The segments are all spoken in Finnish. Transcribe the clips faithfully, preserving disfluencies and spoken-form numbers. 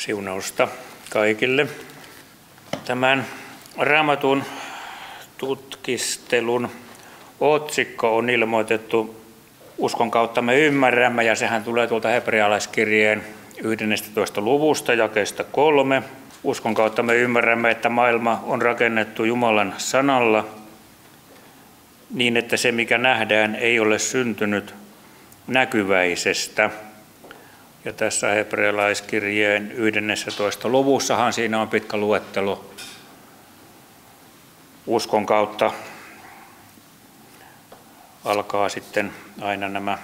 Siunausta kaikille. Tämän Raamatun tutkistelun otsikko on ilmoitettu Uskon kautta me ymmärrämme, ja sehän tulee tuolta hebrealaiskirjeen yhdennestätoista luvusta jakeesta kolme. Uskon kautta me ymmärrämme, että maailma on rakennettu Jumalan sanalla niin, että se mikä nähdään ei ole syntynyt näkyväisestä. Ja tässä hebrealaiskirjeen yhdennessätoista luvussahan siinä on pitkä luettelo uskon kautta. Alkaa sitten aina nämä,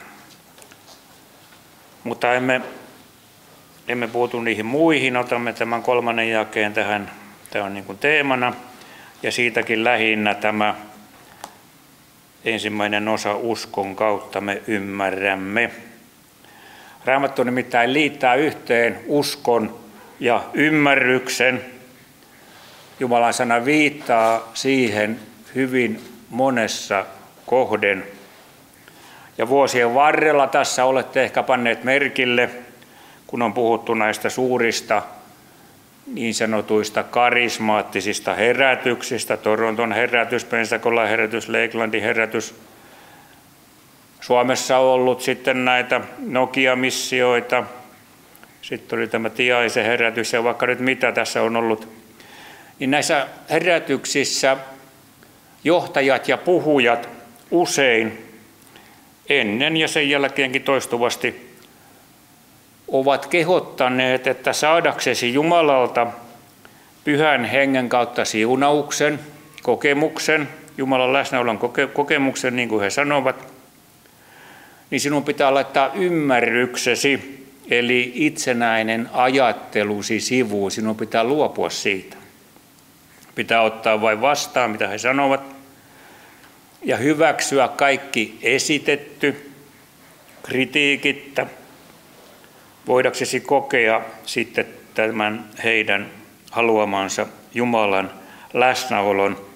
mutta emme, emme puutu niihin muihin, otamme tämän kolmannen jakeen tähän, tämä on niin kuin teemana, ja siitäkin lähinnä tämä ensimmäinen osa uskon kautta me ymmärrämme. Raamattu nimittäin liittää yhteen uskon ja ymmärryksen. Jumalan sana viittaa siihen hyvin monessa kohden. Ja vuosien varrella tässä olette ehkä panneet merkille, kun on puhuttu näistä suurista niin sanotuista karismaattisista herätyksistä, Toronton herätys, Pensacolan herätys, Lakelandin herätys. Suomessa on ollut sitten näitä Nokia-missioita, sitten oli tämä Tiaisen herätys ja vaikka nyt mitä tässä on ollut. Niin näissä herätyksissä johtajat ja puhujat usein ennen ja sen jälkeenkin toistuvasti ovat kehottaneet, että saadaksesi Jumalalta pyhän hengen kautta siunauksen, kokemuksen, Jumalan läsnäolon koke- kokemuksen, niin kuin he sanovat, niin sinun pitää laittaa ymmärryksesi, eli itsenäinen ajattelusi sivuun, sinun pitää luopua siitä. Pitää ottaa vain vastaan, mitä he sanovat, ja hyväksyä kaikki esitetty kritiikittä, voidaksesi kokea sitten tämän heidän haluamansa Jumalan läsnäolon.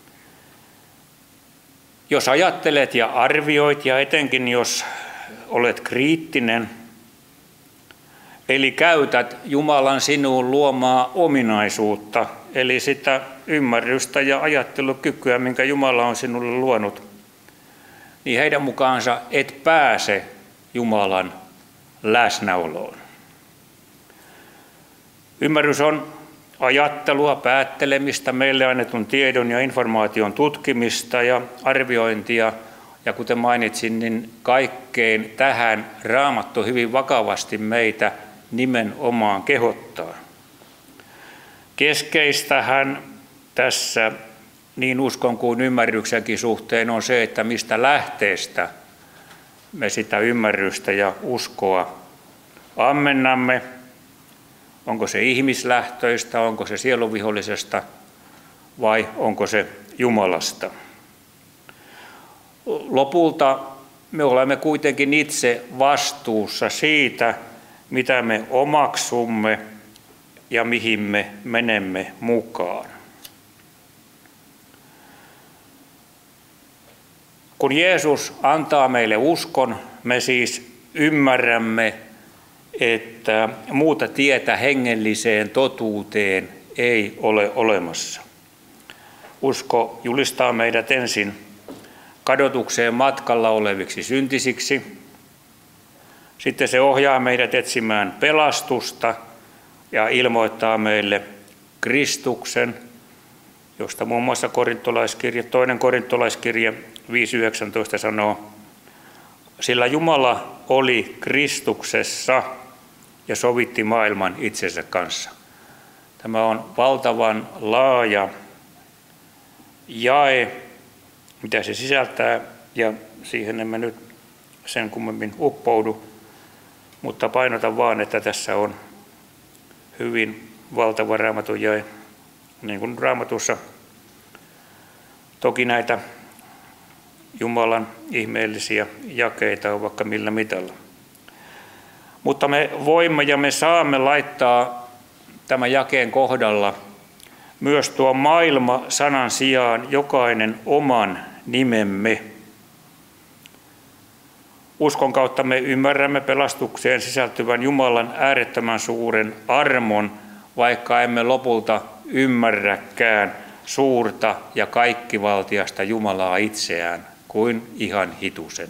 Jos ajattelet ja arvioit, ja etenkin jos olet kriittinen, eli käytät Jumalan sinuun luomaa ominaisuutta, eli sitä ymmärrystä ja ajattelukykyä, minkä Jumala on sinulle luonut, niin heidän mukaansa et pääse Jumalan läsnäoloon. Ymmärrys on ajattelua, päättelemistä, meille annetun tiedon ja informaation tutkimista ja arviointia. Ja kuten mainitsin, niin kaikkeen tähän Raamattu hyvin vakavasti meitä nimenomaan kehottaa. Keskeistähän tässä niin uskon kuin ymmärryksenkin suhteen on se, että mistä lähteestä me sitä ymmärrystä ja uskoa ammennamme. Onko se ihmislähtöistä, onko se sieluvihollisesta vai onko se Jumalasta? Lopulta me olemme kuitenkin itse vastuussa siitä, mitä me omaksumme ja mihin me menemme mukaan. Kun Jeesus antaa meille uskon, me siis ymmärrämme, että muuta tietä hengelliseen totuuteen ei ole olemassa. Usko julistaa meidät ensin kadotukseen matkalla oleviksi syntisiksi. Sitten se ohjaa meidät etsimään pelastusta ja ilmoittaa meille Kristuksen, josta muun muassa korintolaiskirje, toinen korintolaiskirje viisi yhdeksäntoista sanoo, sillä Jumala oli Kristuksessa ja sovitti maailman itsensä kanssa. Tämä on valtavan laaja jae, mitä se sisältää, ja siihen emme nyt sen kummemmin uppoudu, mutta painotan vaan, että tässä on hyvin valtava Raamatun jae, niin kuin Raamatussa. Toki näitä Jumalan ihmeellisiä jakeita on vaikka millä mitalla. Mutta me voimme ja me saamme laittaa tämän jakeen kohdalla myös tuo maailma-sanan sijaan jokainen oman nimemme. Uskon kautta me ymmärrämme pelastukseen sisältyvän Jumalan äärettömän suuren armon, vaikka emme lopulta ymmärräkään suurta ja kaikkivaltiasta Jumalaa itseään kuin ihan hitusen.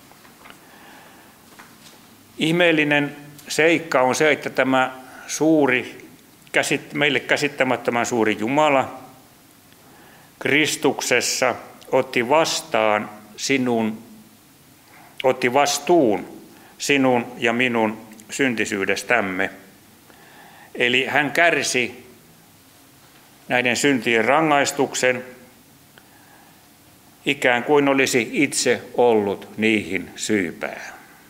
Ihmeellinen seikka on se, että tämä suuri, meille käsittämättömän suuri Jumala Kristuksessa otti vastaan sinun, otti vastuun sinun ja minun syntisyydestämme. Eli hän kärsi näiden syntien rangaistuksen, ikään kuin olisi itse ollut niihin syypää.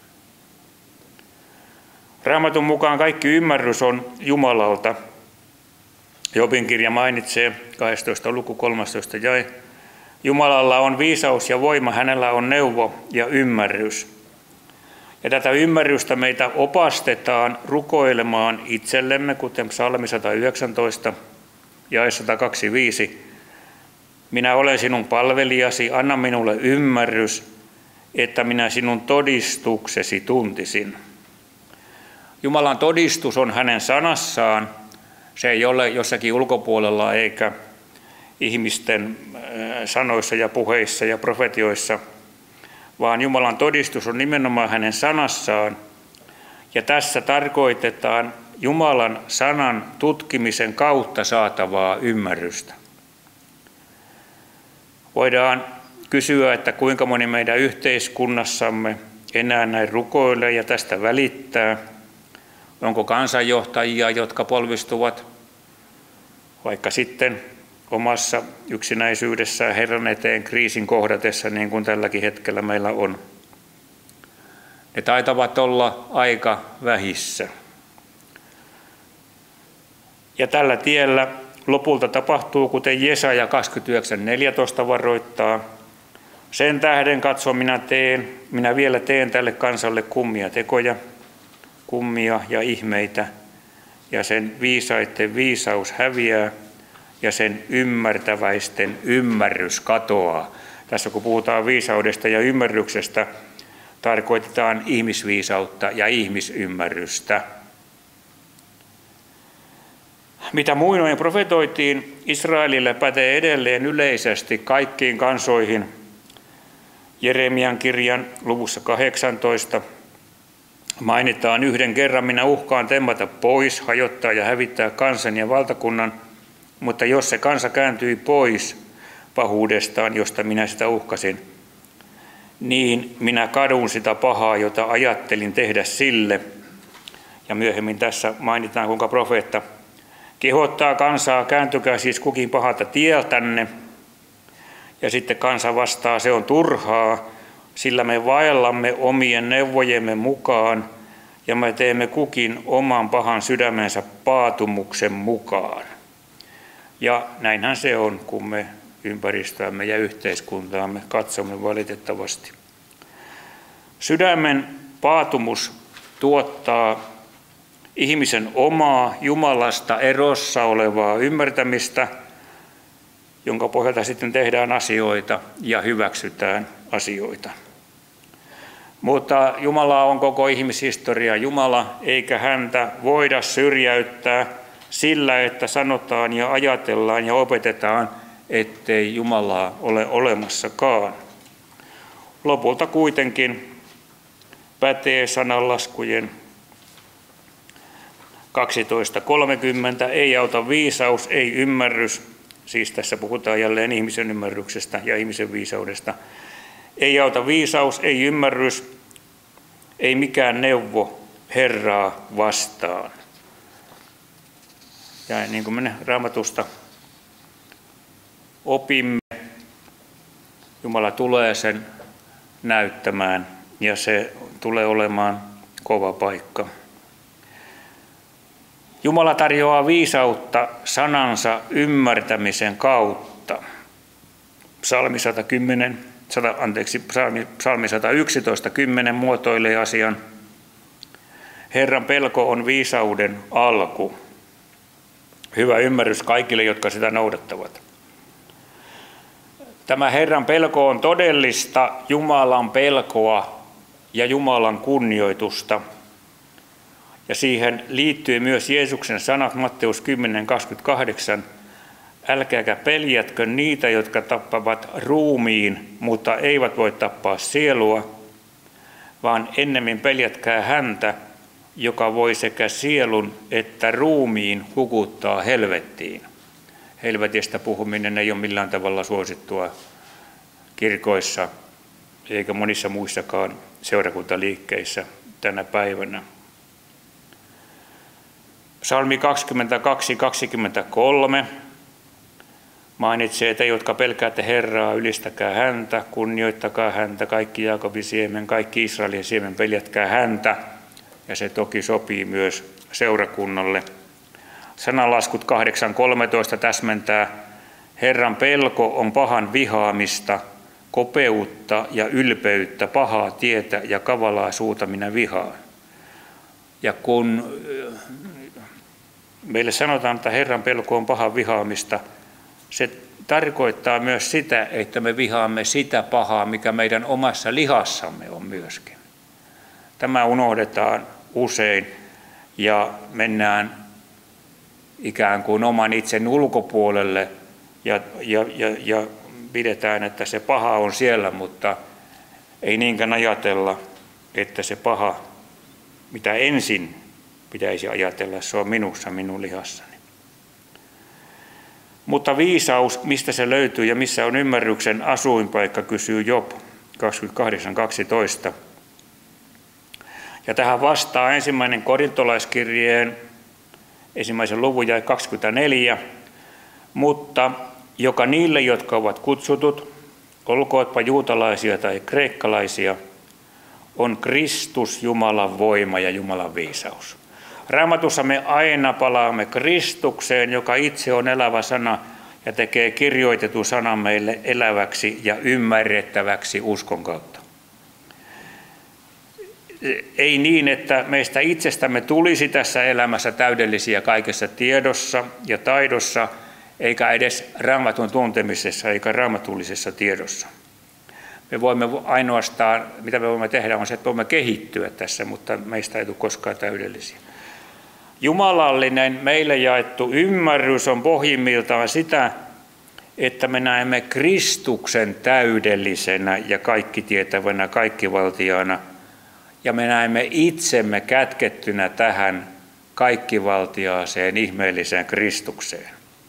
Raamatun mukaan kaikki ymmärrys on Jumalalta. Jobin kirja mainitsee kahdestoista luku kolmastoista jae. Jumalalla on viisaus ja voima, hänellä on neuvo ja ymmärrys. Ja tätä ymmärrystä meitä opastetaan rukoilemaan itsellemme, kuten psalmi sata yhdeksäntoista jae sata kaksikymmentäviisi. Minä olen sinun palvelijasi, anna minulle ymmärrys, että minä sinun todistuksesi tuntisin. Jumalan todistus on hänen sanassaan. Se ei ole jossakin ulkopuolella eikä ihmisten sanoissa ja puheissa ja profetioissa, vaan Jumalan todistus on nimenomaan hänen sanassaan. Ja tässä tarkoitetaan Jumalan sanan tutkimisen kautta saatavaa ymmärrystä. Voidaan kysyä, että kuinka moni meidän yhteiskunnassamme enää näin rukoilee ja tästä välittää. Onko kansanjohtajia, jotka polvistuvat vaikka sitten omassa yksinäisyydessään Herran eteen kriisin kohdatessa, niin kuin tälläkin hetkellä meillä on. Ne taitavat olla aika vähissä. Ja tällä tiellä lopulta tapahtuu, kuten Jesaja kaksikymmentäyhdeksän neljätoista varoittaa. Sen tähden katso, minä teen, minä vielä teen tälle kansalle kummia tekoja, kummia ja ihmeitä, ja sen viisaiden viisaus häviää, ja sen ymmärtäväisten ymmärrys katoaa. Tässä kun puhutaan viisaudesta ja ymmärryksestä, tarkoitetaan ihmisviisautta ja ihmisymmärrystä. Mitä muinoin profetoitiin Israelille, pätee edelleen yleisesti kaikkiin kansoihin. Jeremian kirjan luvussa kahdeksantoista mainitaan yhden kerran, minä uhkaan temmata pois, hajottaa ja hävittää kansan ja valtakunnan, mutta jos se kansa kääntyi pois pahuudestaan, josta minä sitä uhkasin, niin minä kadun sitä pahaa, jota ajattelin tehdä sille. Ja myöhemmin tässä mainitaan, kuinka profeetta kehottaa kansaa, kääntykää siis kukin pahalta tieltänne. Ja sitten kansa vastaa, se on turhaa, sillä me vaellamme omien neuvojemme mukaan ja me teemme kukin oman pahan sydämensä paatumuksen mukaan. Ja näinhän se on, kun me ympäristöämme ja yhteiskuntaamme katsomme valitettavasti. Sydämen paatumus tuottaa ihmisen omaa Jumalasta erossa olevaa ymmärtämistä, jonka pohjalta sitten tehdään asioita ja hyväksytään asioita. Mutta Jumala on koko ihmishistoria Jumala, eikä häntä voida syrjäyttää sillä, että sanotaan ja ajatellaan ja opetetaan, ettei Jumalaa ole olemassakaan. Lopulta kuitenkin pätee sananlaskujen kaksitoista kolmekymmentä, ei auta viisaus, ei ymmärrys, siis tässä puhutaan jälleen ihmisen ymmärryksestä ja ihmisen viisaudesta. Ei auta viisaus, ei ymmärrys, ei mikään neuvo Herraa vastaan. Ja niin kuin me Raamatusta opimme, Jumala tulee sen näyttämään ja se tulee olemaan kova paikka. Jumala tarjoaa viisautta sanansa ymmärtämisen kautta. Psalmi sata kymmenen, sata, anteeksi, psalmi, psalmi sata yksitoista kymmenen muotoilee asian. Herran pelko on viisauden alku. Hyvä ymmärrys kaikille, jotka sitä noudattavat. Tämä Herran pelko on todellista Jumalan pelkoa ja Jumalan kunnioitusta. Ja siihen liittyy myös Jeesuksen sanat Matteus kymmenen kaksikymmentäkahdeksan. Älkääkä peljätkö niitä, jotka tappavat ruumiin, mutta eivät voi tappaa sielua, vaan ennemmin peljätkää häntä, joka voi sekä sielun että ruumiin hukuttaa helvettiin. Helvetistä puhuminen ei ole millään tavalla suosittua kirkoissa eikä monissa muissakaan seurakuntaliikkeissä tänä päivänä. Psalmi kaksikymmentäkaksi kaksikymmentäkolme mainitsee, että jotka pelkäätte Herraa, ylistäkää häntä, kunnioittakaa häntä, kaikki Jaakobin siemen, kaikki Israelin siemen, peljätkää häntä. Ja se toki sopii myös seurakunnalle. Sananlaskut kahdeksan kolmetoista täsmentää, Herran pelko on pahan vihaamista, kopeutta ja ylpeyttä, pahaa tietä ja kavalaa suuta minä vihaan. Ja kun meille sanotaan, että Herran pelko on pahan vihaamista, se tarkoittaa myös sitä, että me vihaamme sitä pahaa, mikä meidän omassa lihassamme on myöskin. Tämä unohdetaan usein ja mennään ikään kuin oman itsen ulkopuolelle ja, ja, ja, ja pidetään, että se paha on siellä, mutta ei niinkään ajatella, että se paha, mitä ensin pitäisi ajatella, se on minussa, minun lihassani. Mutta viisaus, mistä se löytyy ja missä on ymmärryksen asuinpaikka, kysyy Job kaksikymmentäkahdeksan kaksitoista. Ja tähän vastaa ensimmäinen korintolaiskirjeen ensimmäisen luvun jae kaksikymmentäneljä. Mutta joka niille, jotka ovat kutsutut, olkootpa juutalaisia tai kreikkalaisia, on Kristus Jumalan voima ja Jumalan viisaus. Raamatussa me aina palaamme Kristukseen, joka itse on elävä sana ja tekee kirjoitetun sanan meille eläväksi ja ymmärrettäväksi uskon kautta. Ei niin, että meistä itsestämme tulisi tässä elämässä täydellisiä kaikessa tiedossa ja taidossa, eikä edes Raamatun tuntemisessa eikä raamatullisessa tiedossa. Me voimme ainoastaan, mitä me voimme tehdä, on se, että voimme kehittyä tässä, mutta meistä ei tule koskaan täydellisiä. Jumalallinen meille jaettu ymmärrys on pohjimmiltaan sitä, että me näemme Kristuksen täydellisenä ja kaikkitietävänä, kaikkivaltiaana, ja me näemme itsemme kätkettynä tähän kaikkivaltiaaseen, ihmeelliseen Kristukseen.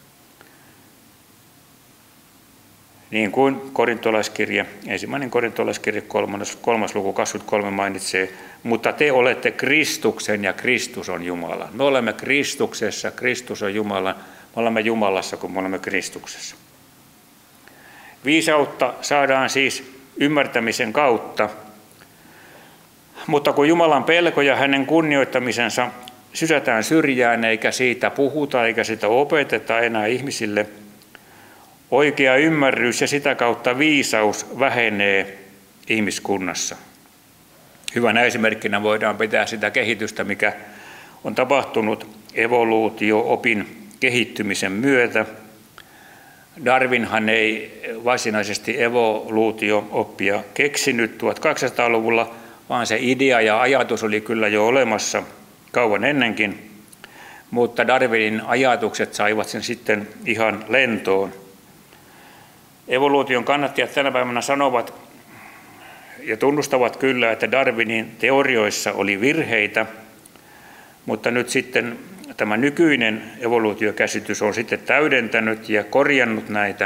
Niin kuin korintolaiskirje, ensimmäinen korintolaiskirje, kolmas, kolmas luku kaksikymmentäkolme mainitsee, mutta te olette Kristuksen ja Kristus on Jumala. Me olemme Kristuksessa, Kristus on Jumala, me olemme Jumalassa, kun me olemme Kristuksessa. Viisautta saadaan siis ymmärtämisen kautta, mutta kun Jumalan pelko ja hänen kunnioittamisensa sysätään syrjään, eikä siitä puhuta, eikä sitä opeteta enää ihmisille, oikea ymmärrys ja sitä kautta viisaus vähenee ihmiskunnassa. Hyvänä esimerkkinä voidaan pitää sitä kehitystä, mikä on tapahtunut evoluutio-opin kehittymisen myötä. Darwinhan ei varsinaisesti evoluutio-oppia keksinyt tuhatkahdeksansataaluvulla, vaan se idea ja ajatus oli kyllä jo olemassa kauan ennenkin, mutta Darwinin ajatukset saivat sen sitten ihan lentoon. Evoluution kannattajat tänä päivänä sanovat ja tunnustavat kyllä, että Darwinin teorioissa oli virheitä, mutta nyt sitten tämä nykyinen evoluutiokäsitys on sitten täydentänyt ja korjannut näitä.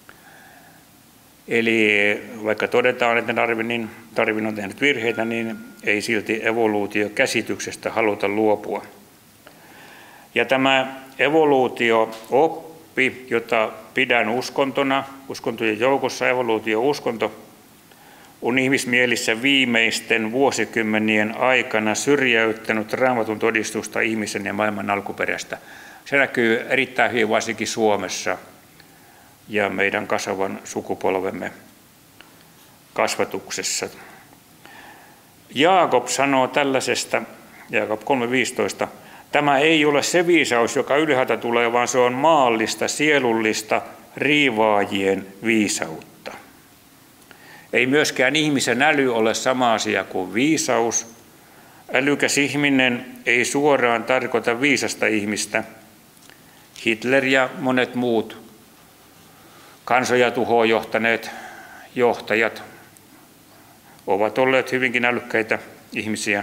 Eli vaikka todetaan, että Darwinin, Darwin on tehnyt virheitä, niin ei silti evoluutiokäsityksestä haluta luopua. Ja tämä evoluutio-oppi, jota pidän uskontona, uskontojen joukossa evoluutio-uskonto, on ihmismielissä viimeisten vuosikymmenien aikana syrjäyttänyt Raamatun todistusta ihmisen ja maailman alkuperästä. Se näkyy erittäin hyvin varsinkin Suomessa ja meidän kasvavan sukupolvemme kasvatuksessa. Jaakob sanoo tällaisesta, Jaakob kolme viisitoista, tämä ei ole se viisaus, joka ylhäältä tulee, vaan se on maallista, sielullista, riivaajien viisautta. Ei myöskään ihmisen äly ole sama asia kuin viisaus. Älykäs ihminen ei suoraan tarkoita viisasta ihmistä. Hitler ja monet muut kansoja tuhoon johtaneet johtajat ovat olleet hyvinkin älykkäitä ihmisiä,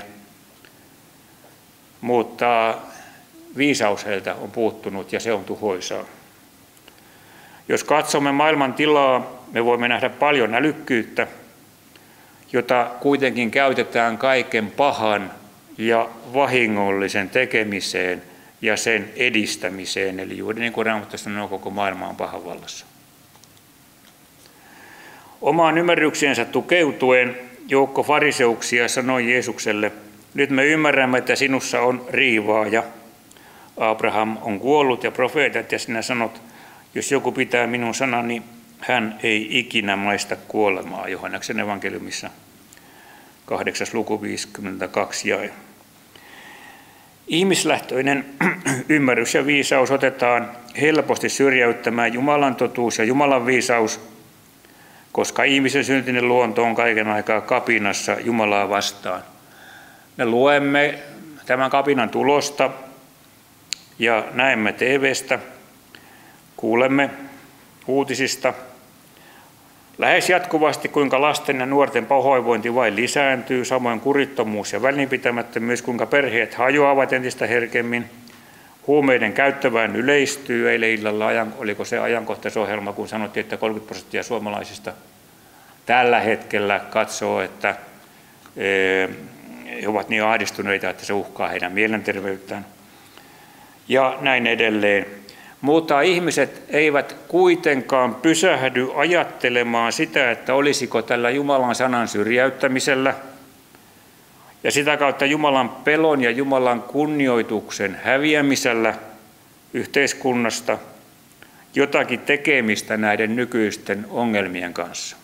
mutta viisaus heiltä on puuttunut ja se on tuhoisaa. Jos katsomme maailman tilaa, me voimme nähdä paljon älykkyyttä, jota kuitenkin käytetään kaiken pahan ja vahingollisen tekemiseen ja sen edistämiseen. Eli juuri niin kuin Raamattu sanoo, koko maailma on pahan vallassa. Omaan ymmärryksensä tukeutuen joukko fariseuksia sanoi Jeesukselle, nyt me ymmärrämme, että sinussa on riivaaja. Abraham on kuollut ja profeetat, ja sinä sanot, jos joku pitää minun sanani, hän ei ikinä maista kuolemaa. Johanneksen evankeliumissa kahdeksas luku viisikymmentäkaksi jae. Ihmislähtöinen ymmärrys ja viisaus otetaan helposti syrjäyttämään Jumalan totuus ja Jumalan viisaus, koska ihmisen syntinen luonto on kaiken aikaa kapinassa Jumalaa vastaan. Me luemme tämän kapinan tulosta ja näemme T V:stä, kuulemme uutisista lähes jatkuvasti, kuinka lasten ja nuorten pahoinvointi vain lisääntyy, samoin kurittomuus ja välinpitämättömyys, kuinka perheet hajoavat entistä herkemmin, huumeiden käyttö vain yleistyy. Eilen illalla ajan, oliko se ajankohtaisohjelma, kun sanottiin, että kolmekymmentä prosenttia suomalaisista tällä hetkellä katsoo, että he ovat niin ahdistuneita, että se uhkaa heidän mielenterveyttään. Ja näin edelleen. Mutta ihmiset eivät kuitenkaan pysähdy ajattelemaan sitä, että olisiko tällä Jumalan sanan syrjäyttämisellä ja sitä kautta Jumalan pelon ja Jumalan kunnioituksen häviämisellä yhteiskunnasta jotakin tekemistä näiden nykyisten ongelmien kanssa.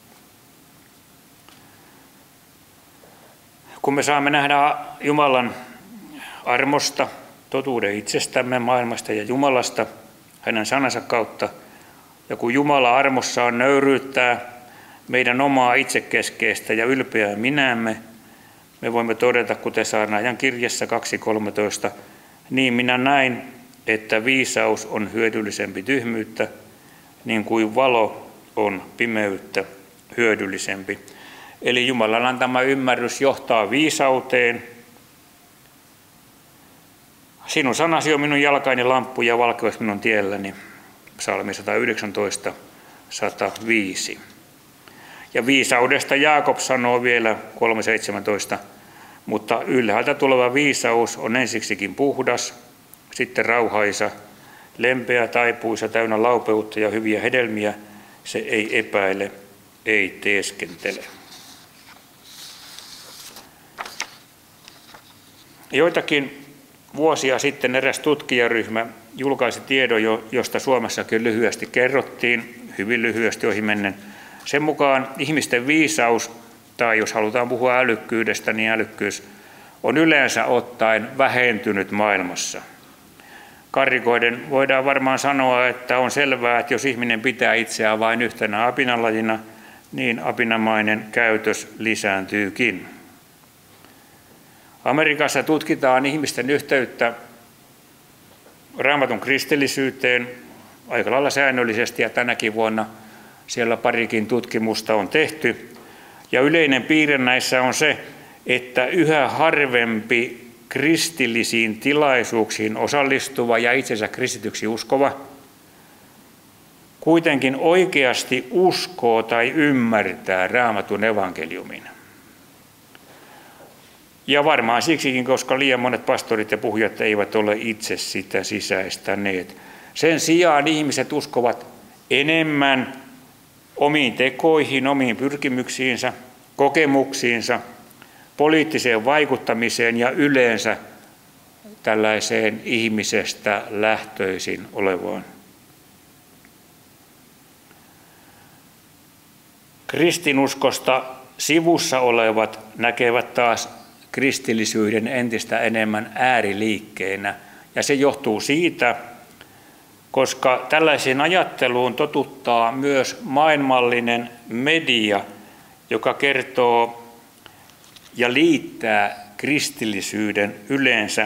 Kun me saamme nähdä Jumalan armosta, totuuden itsestämme, maailmasta ja Jumalasta hänen sanansa kautta, ja kun Jumala armossaan nöyryyttää meidän omaa itsekeskeistä ja ylpeää minämme, me voimme todeta, kuten Saarnaajan kirjassa kaksi kolmetoista, niin minä näin, että viisaus on hyödyllisempi tyhmyyttä, niin kuin valo on pimeyttä hyödyllisempi. Eli Jumalan antama ymmärrys johtaa viisauteen. Sinun sanasi on minun jalkaini lamppu ja valkeus minun tielläni. Psalmi sata yhdeksäntoista sata viisi. Ja viisaudesta Jaakob sanoo vielä kolme seitsemäntoista, mutta ylhäältä tuleva viisaus on ensiksikin puhdas, sitten rauhaisa, lempeä, taipuisa, täynnä laupeutta ja hyviä hedelmiä. Se ei epäile, ei teeskentele. Joitakin vuosia sitten eräs tutkijaryhmä julkaisi tiedon, josta Suomessakin lyhyesti kerrottiin, hyvin lyhyesti ohimennen. Sen mukaan ihmisten viisaus, tai jos halutaan puhua älykkyydestä, niin älykkyys on yleensä ottaen vähentynyt maailmassa. Karrikoiden voidaan varmaan sanoa, että on selvää, että jos ihminen pitää itseään vain yhtenä apinalajina, niin apinamainen käytös lisääntyykin. Amerikassa tutkitaan ihmisten yhteyttä Raamatun kristillisyyteen aika lailla säännöllisesti, ja tänäkin vuonna siellä parikin tutkimusta on tehty. Ja yleinen piirre näissä on se, että yhä harvempi kristillisiin tilaisuuksiin osallistuva ja itsensä kristityksi uskova kuitenkin oikeasti uskoo tai ymmärtää Raamatun evankeliumin. Ja varmaan siksikin, koska liian monet pastorit ja puhujat eivät ole itse sitä sisäistäneet. Sen sijaan ihmiset uskovat enemmän omiin tekoihin, omiin pyrkimyksiinsä, kokemuksiinsa, poliittiseen vaikuttamiseen ja yleensä tällaiseen ihmisestä lähtöisin olevaan. Kristinuskosta sivussa olevat näkevät taas kristillisyyden entistä enemmän ääriliikkeenä, ja se johtuu siitä, koska tällaiseen ajatteluun totuttaa myös maailmallinen media, joka kertoo ja liittää kristillisyyden yleensä,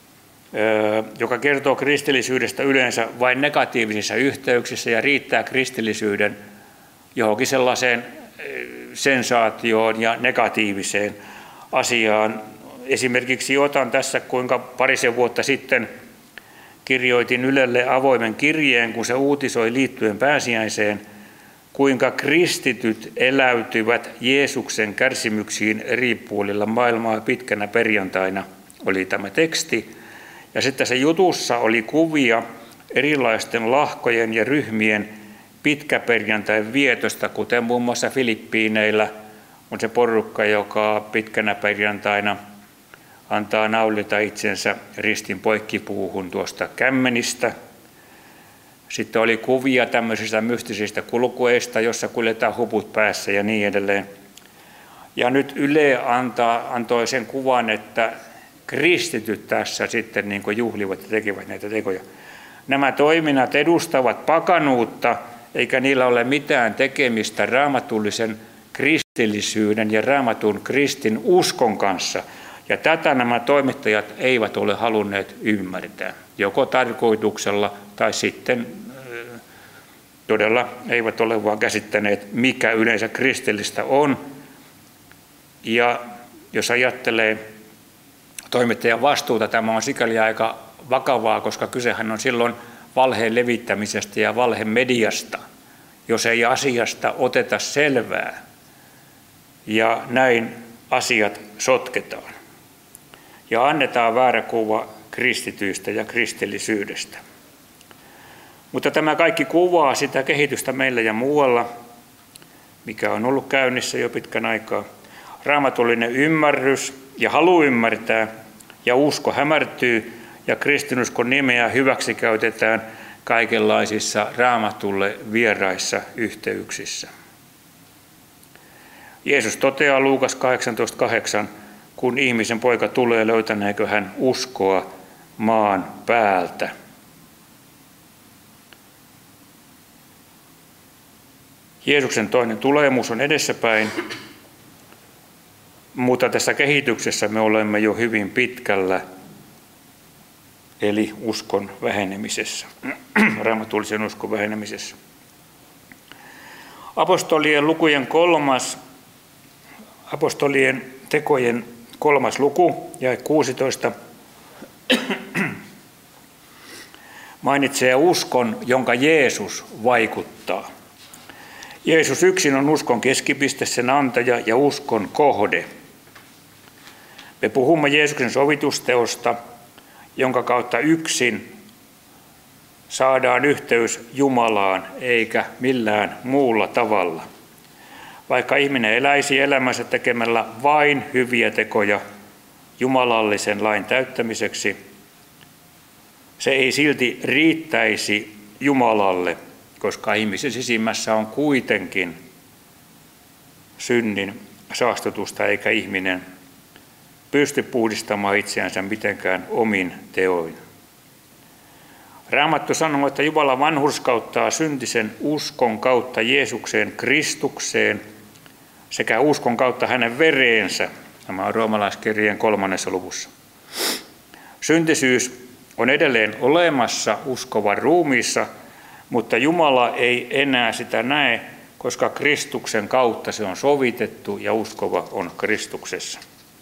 joka kertoo kristillisyydestä yleensä vain negatiivisissa yhteyksissä ja riittää kristillisyyden johonkin sellaiseen sensaatioon ja negatiiviseen asiaan. Esimerkiksi otan tässä, kuinka parisen vuotta sitten kirjoitin Ylelle avoimen kirjeen, kun se uutisoi liittyen pääsiäiseen, kuinka kristityt eläytyvät Jeesuksen kärsimyksiin eri puolilla maailmaa pitkänä perjantaina, oli tämä teksti. Ja sitten se jutussa oli kuvia erilaisten lahkojen ja ryhmien pitkäperjantain vietosta, kuten muun muassa Filippiineillä on se porukka, joka pitkänä perjantaina antaa naulita itsensä ristin poikkipuuhun tuosta kämmenistä. Sitten oli kuvia tämmöisistä mystisistä kulkueista, jossa kuljetaan huput päässä ja niin edelleen. Ja nyt Yle antaa, antoi sen kuvan, että kristityt tässä sitten niin kuin juhlivat ja tekevät näitä tekoja. Nämä toiminnat edustavat pakanuutta, eikä niillä ole mitään tekemistä raamatullisen kristillisyyden ja raamatun kristin uskon kanssa. Ja tätä nämä toimittajat eivät ole halunneet ymmärtää, joko tarkoituksella tai sitten todella eivät ole vaan käsittäneet, mikä yleensä kristillistä on. Ja jos ajattelee toimittajan vastuuta, tämä on sikäli aika vakavaa, koska kysehän on silloin valheen levittämisestä ja valheen mediasta, jos ei asiasta oteta selvää. Ja näin asiat sotketaan. Ja annetaan väärä kuva kristityistä ja kristillisyydestä. Mutta tämä kaikki kuvaa sitä kehitystä meillä ja muualla, mikä on ollut käynnissä jo pitkän aikaa. Raamatullinen ymmärrys ja halu ymmärtää ja usko hämärtyy ja kristinuskon nimeä hyväksi käytetään kaikenlaisissa raamatulle vieraissa yhteyksissä. Jeesus toteaa Luukas kahdeksantoista kahdeksan, kun ihmisen poika tulee, löytäneekö hän uskoa maan päältä. Jeesuksen toinen tulemus on edessäpäin, mutta tässä kehityksessä me olemme jo hyvin pitkällä, eli uskon vähenemisessä, raamatullisen uskon vähenemisessä. Apostolien lukujen kolmas, apostolien tekojen kolmas luku, jae kuusitoista, mainitsee uskon, jonka Jeesus vaikuttaa. Jeesus yksin on uskon keskipiste, sen antaja ja uskon kohde. Me puhumme Jeesuksen sovitusteosta, jonka kautta yksin saadaan yhteys Jumalaan, eikä millään muulla tavalla. Vaikka ihminen eläisi elämänsä tekemällä vain hyviä tekoja jumalallisen lain täyttämiseksi, se ei silti riittäisi Jumalalle, koska ihmisen sisimmässä on kuitenkin synnin saastutusta, eikä ihminen pysty puhdistamaan itseänsä mitenkään omin teoin. Raamattu sanoo, että Jumala vanhurskauttaa syntisen uskon kautta Jeesukseen Kristukseen sekä uskon kautta hänen vereensä. Tämä on roomalaiskirjeen kolmannessa luvussa. Syntisyys on edelleen olemassa uskovan ruumiissa, mutta Jumala ei enää sitä näe, koska Kristuksen kautta se on sovitettu ja uskova on Kristuksessa.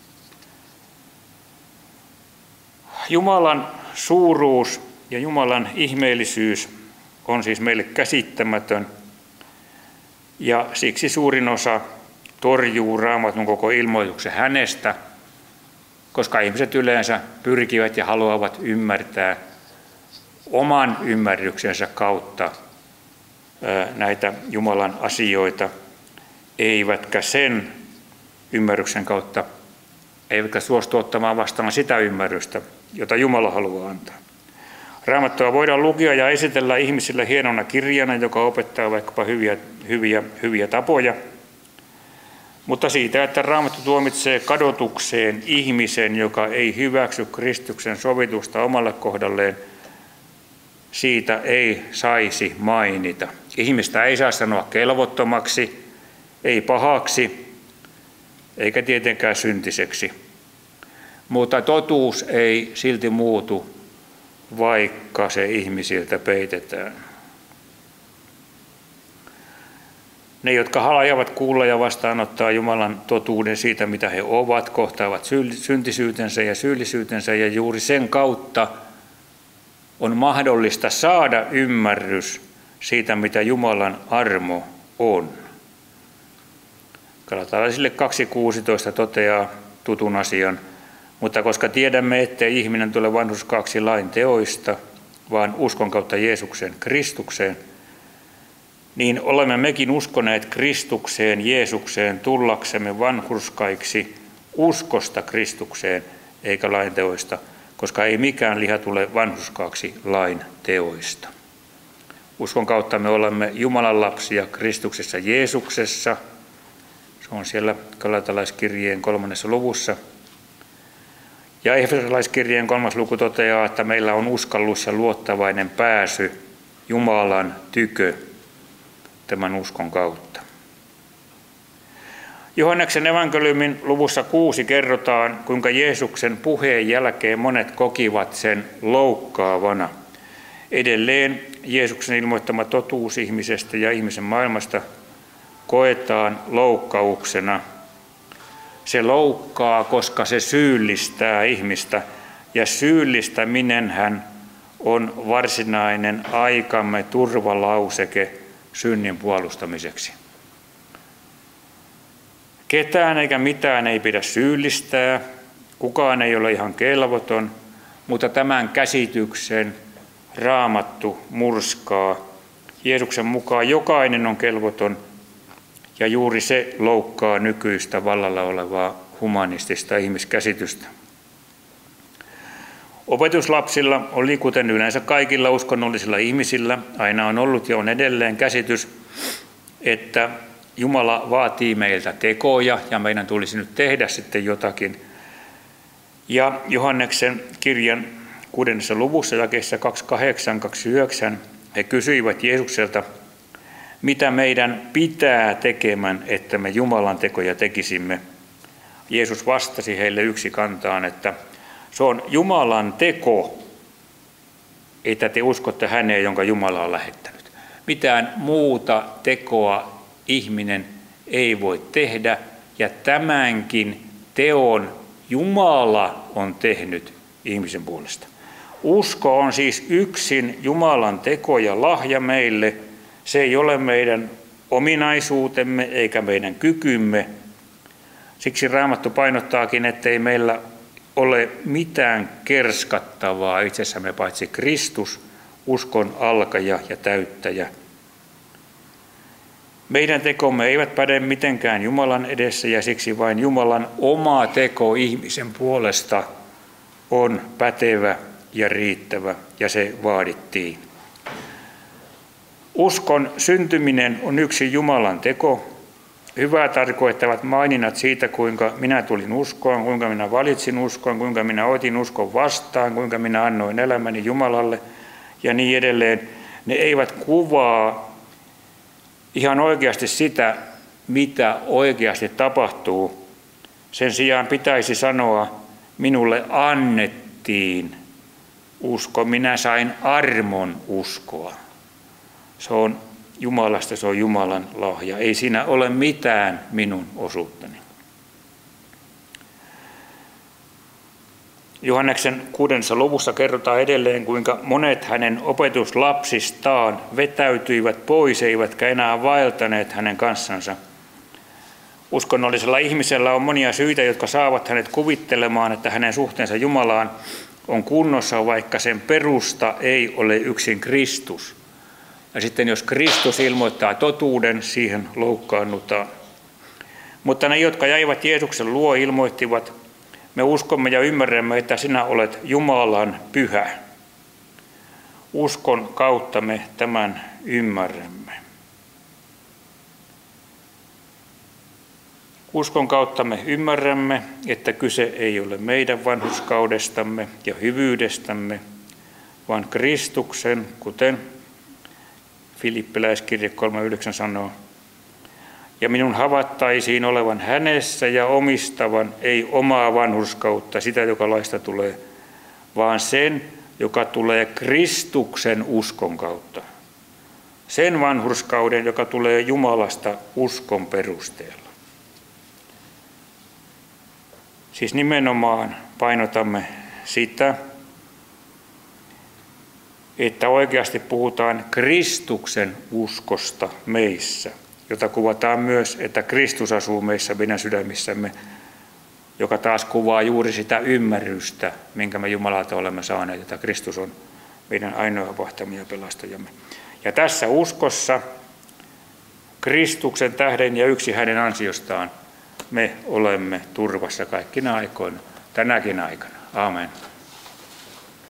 Jumalan suuruus ja Jumalan ihmeellisyys on siis meille käsittämätön, ja siksi suurin osa torjuu Raamatun koko ilmoituksen hänestä, koska ihmiset yleensä pyrkivät ja haluavat ymmärtää oman ymmärryksensä kautta näitä Jumalan asioita, eivätkä sen ymmärryksen kautta, eivätkä suostu ottamaan vastaan sitä ymmärrystä, jota Jumala haluaa antaa. Raamattua voidaan lukea ja esitellä ihmisille hienona kirjana, joka opettaa vaikkapa hyviä, hyviä, hyviä tapoja. Mutta siitä, että Raamattu tuomitsee kadotukseen ihmisen, joka ei hyväksy Kristuksen sovitusta omalle kohdalleen, siitä ei saisi mainita. Ihmistä ei saa sanoa kelvottomaksi, ei pahaksi eikä tietenkään syntiseksi. Mutta totuus ei silti muutu, vaikka se ihmisiltä peitetään. Ne, jotka haluavat kuulla ja vastaanottaa Jumalan totuuden siitä, mitä he ovat, kohtaavat syntisyytensä ja syyllisyytensä, ja juuri sen kautta on mahdollista saada ymmärrys siitä, mitä Jumalan armo on. Galatalaisille kaksi kuusitoista toteaa tutun asian, mutta koska tiedämme, ettei ihminen tule vanhurskaaksi lain teoista, vaan uskon kautta Jeesuksen Kristukseen, niin olemme mekin uskoneet Kristukseen, Jeesukseen, tullaksemme vanhurskaiksi uskosta Kristukseen, eikä lain teoista, koska ei mikään liha tule vanhurskaaksi lain teoista. Uskon kautta me olemme Jumalan lapsia Kristuksessa Jeesuksessa. Se on siellä Galatalaiskirjeen kolmannessa luvussa. Ja Efesolaiskirjeen kolmas luku toteaa, että meillä on uskallus ja luottavainen pääsy Jumalan tykö tämän uskon kautta. Johanneksen evankeliumin luvussa kuusi kerrotaan, kuinka Jeesuksen puheen jälkeen monet kokivat sen loukkaavana. Edelleen Jeesuksen ilmoittama totuus ihmisestä ja ihmisen maailmasta koetaan loukkauksena. Se loukkaa, koska se syyllistää ihmistä, ja syyllistäminenhän on varsinainen aikamme turvalauseke synnin puolustamiseksi. Ketään eikä mitään ei pidä syyllistää, kukaan ei ole ihan kelvoton, mutta tämän käsityksen Raamattu murskaa. Jeesuksen mukaan jokainen on kelvoton, ja juuri se loukkaa nykyistä vallalla olevaa humanistista ihmiskäsitystä. Opetuslapsilla oli, kuten yleensä kaikilla uskonnollisilla ihmisillä, aina on ollut ja on edelleen käsitys, että Jumala vaatii meiltä tekoja ja meidän tulisi nyt tehdä sitten jotakin. Ja Johanneksen kirjan kuudennessa luvussa jakeessa kaksikymmentäkahdeksan kaksikymmentäyhdeksän he kysyivät Jeesukselta, mitä meidän pitää tekemään, että me Jumalan tekoja tekisimme. Jeesus vastasi heille yksi kantaan, että se on Jumalan teko, että te uskotte häneen, jonka Jumala on lähettänyt. Mitään muuta tekoa ihminen ei voi tehdä, ja tämänkin teon Jumala on tehnyt ihmisen puolesta. Usko on siis yksin Jumalan teko ja lahja meille. Se ei ole meidän ominaisuutemme eikä meidän kykymme. Siksi Raamattu painottaakin, ettei meillä ole mitään kerskattavaa itsessämme paitsi Kristus, uskon alkaja ja täyttäjä. Meidän tekomme eivät päde mitenkään Jumalan edessä, ja siksi vain Jumalan oma teko ihmisen puolesta on pätevä ja riittävä, ja se vaadittiin. Uskon syntyminen on yksi Jumalan teko. Hyvää tarkoittavat maininnat siitä, kuinka minä tulin uskoon, kuinka minä valitsin uskon, kuinka minä otin uskon vastaan, kuinka minä annoin elämäni Jumalalle ja niin edelleen. Ne eivät kuvaa ihan oikeasti sitä, mitä oikeasti tapahtuu. Sen sijaan pitäisi sanoa, minulle annettiin usko, minä sain armon uskoa. Se on Jumalasta, se on Jumalan lahja. Ei siinä ole mitään minun osuuttani. Johanneksen kuudennessa luvussa kerrotaan edelleen, kuinka monet hänen opetuslapsistaan vetäytyivät pois, eivätkä enää vaeltaneet hänen kanssansa. Uskonnollisella ihmisellä on monia syitä, jotka saavat hänet kuvittelemaan, että hänen suhteensa Jumalaan on kunnossa, vaikka sen perusta ei ole yksin Kristus. Ja sitten jos Kristus ilmoittaa totuuden, siihen loukkaannutaan. Mutta ne, jotka jäivät Jeesuksen luo, ilmoittivat, me uskomme ja ymmärrämme, että sinä olet Jumalan pyhä. Uskon kautta me tämän ymmärrämme. Uskon kautta me ymmärrämme, että kyse ei ole meidän vanhurskaudestamme ja hyvyydestämme, vaan Kristuksen, kuten Filippiläiskirje kolme yhdeksän sanoo. ja minun havattaisiin olevan hänessä ja omistavan ei omaa vanhurskautta, sitä joka laista tulee, vaan sen, joka tulee Kristuksen uskon kautta. Sen vanhurskauden, joka tulee Jumalasta uskon perusteella. Siis nimenomaan painotamme sitä, että oikeasti puhutaan Kristuksen uskosta meissä, jota kuvataan myös, että Kristus asuu meissä meidän sydämissämme, joka taas kuvaa juuri sitä ymmärrystä, minkä me Jumalalta olemme saaneet, että Kristus on meidän ainoa vahtamme ja pelastajamme. Ja tässä uskossa, Kristuksen tähden ja yksi hänen ansiostaan, me olemme turvassa kaikkina aikoina, tänäkin aikana. Amen.